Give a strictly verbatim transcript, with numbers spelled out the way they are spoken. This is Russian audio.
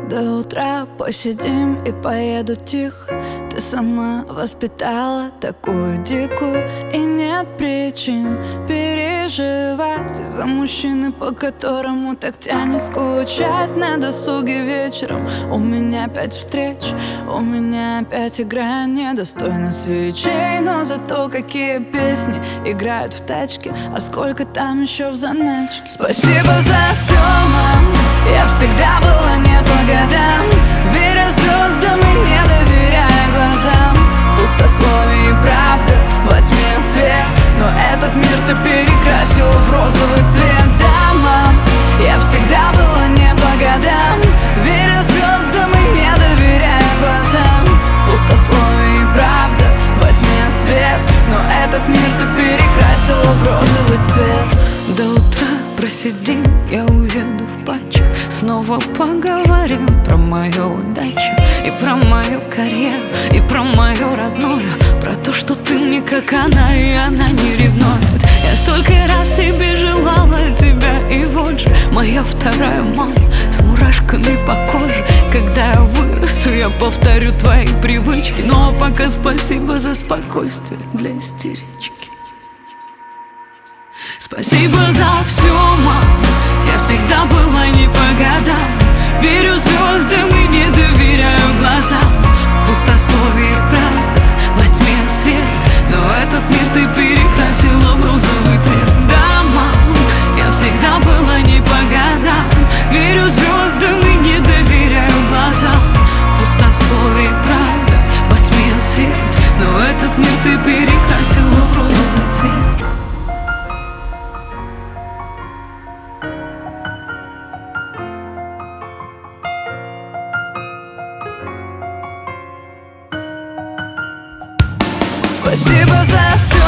До утра посидим и поеду тихо. Ты сама воспитала такую дикую, и нет причин переживать из-за мужчины, по которому так тянет скучать. На досуге вечером у меня опять встреч, у меня опять игра недостойна свечей. Но зато какие песни играют в тачке, а сколько там еще в заначке. Спасибо за все, мам, я всегда была не по годам, веря звездам и не доверяя глазам. Пустословие и правда, во тьме свет, но этот мир ты перекрасила в розовый цвет. Да, мам, я всегда была не по годам, веря звездам и не доверяя глазам. Пустословие и правда, во тьме свет, но этот мир ты перекрасила в розовый цвет. До утра просидим, я уеду в патчах. Снова поговорим про мою удачу и про мою карьеру, и про мою родную, про то, что ты мне как она, и она не ревнует. Я столько раз себе желала тебя, и вот же моя вторая мама с мурашками по коже. Когда я вырасту, я повторю твои привычки. Но пока спасибо за спокойствие для истерички. Спасибо за все, мам, я всегда была не по годам, верю звездам и не доверяю глазам. В пустословии правда, во тьме свет, но этот мир ты перекрасила в розовый цвет. Да, мам, я всегда была не по годам, верю звездам и не доверяю глазам. В пустословии правда, во тьме свет, но этот мир ты перекрасила в розовый цвет. Спасибо за все.